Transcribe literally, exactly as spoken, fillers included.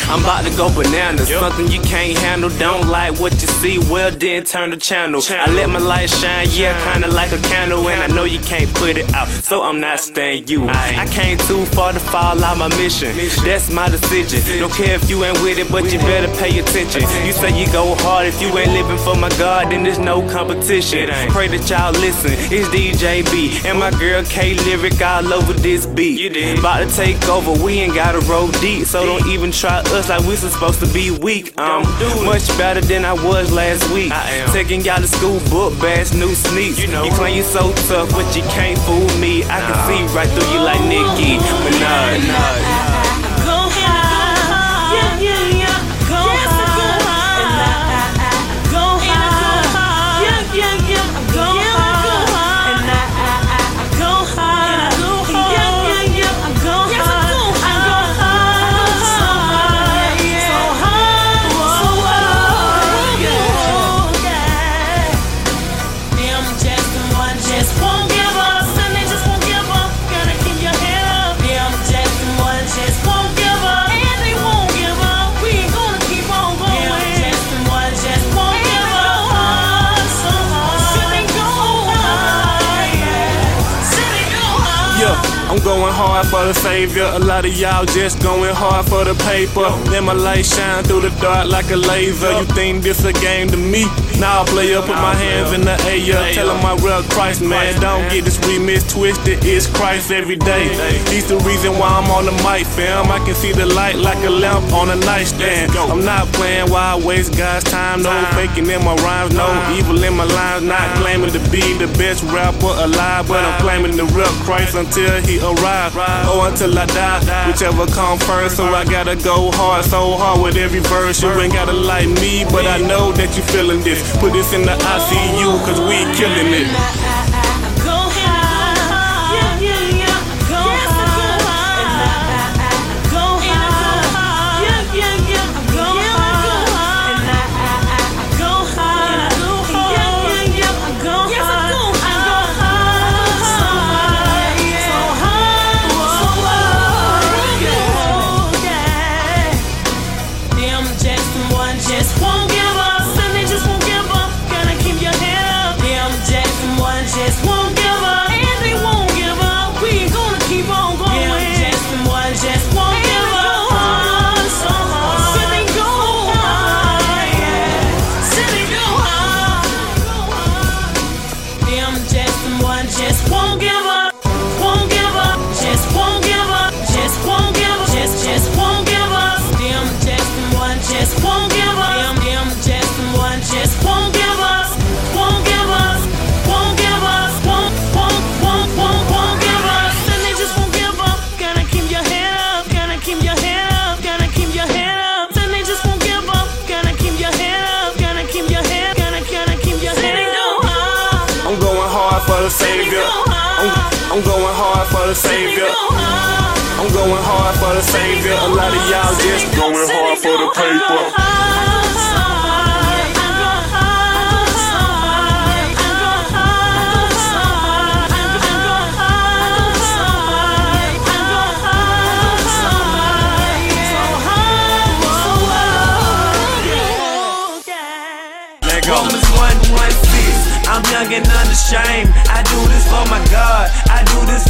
I'm about to go bananas. Something you can't handle. Don't like what you see, well then turn the channel. I let my light shine, yeah, kinda like a candle. And I know you can't put it out, so I'm not staying you. I came too far to fall out my mission. That's my decision. Don't care if you ain't with it, but you better pay attention. You say you go hard, if you ain't living for my God, then there's no competition. Pray that y'all listen, it's D J B and my girl K Lyric all over this beat. About to take over, we ain't gotta roll deep, so don't even try us like we supposed to be weak. I'm much better than I was last week. Taking y'all to school, book bags, new sneaks. You claim you so tough, but you can't fool me. I can see right through you like Nicki Minaj. Go high, yeah, yeah, yeah. Go high, and I, I, I go high, yeah, yeah, yeah. Go high, and I, I, I go high, yeah, yeah, yeah. I go high, I go high, so high, so high, so high, yeah. Them just the one just won't give up, and they just won't give up. Gotta keep your head up. Them just the one just won't give up, and they won't give up. We ain't gonna keep on going. Them just the one just won't give up. So hard, so they go high, yeah. So they go high. Yeah. I'm going hard for the savior. A lot of y'all just going hard for the paper. Let my light shine through the dark like a laser. You think this a game to me? Now I play up, put my hands in the air. Tell them I real Christ, man. Don't get this remix twisted. It's Christ every day. He's the reason why I'm on the mic, fam. I can see the light like a lamp on a nightstand. I'm not playing while I waste God's time. No faking in my rhymes, no evil in my lines. Not claiming to be the best rapper alive, but I'm claiming the real Christ until he arrive, or until I die, whichever come first. So I gotta go hard, so hard with every verse. You ain't gotta like me, but I know that you feeling this. Put this in the I C U, cause we killing it. Go high, yeah, yeah, yeah. Go high, and I, I, I go high, yeah, yeah, yeah. Go high, and I, I, I go high, yeah, yeah, yeah. I go high, I go high, so high, so high, so high, yeah. Them just the one just won't give up, and they just won't give up. Gotta keep your head up. Them just the one just won't give up, and they won't give up. We ain't gonna keep on going. Them just the one just won't give up. So hard, so they go high, yeah. So they go high. Them just the one just won't give up, won't give up, just won't give up, just won't give up, just just won't give up. Them just the one just won't give up. Them them just the one just won't give up, won't give up, won't give up, won't won't won't won't won't give up. And they just won't give up. Gotta keep your head up, gotta keep your head up, gotta keep your head up. And they just won't give up. Gotta keep your head up, gotta keep your head, gotta gotta keep your head up. I'm going hard for the savior. I'm, I'm going hard for the savior. I'm going hard for the savior. A lot of y'all just going hard for the paper. Romans one one six, I'm young and unashamed. I do this for my God, I do this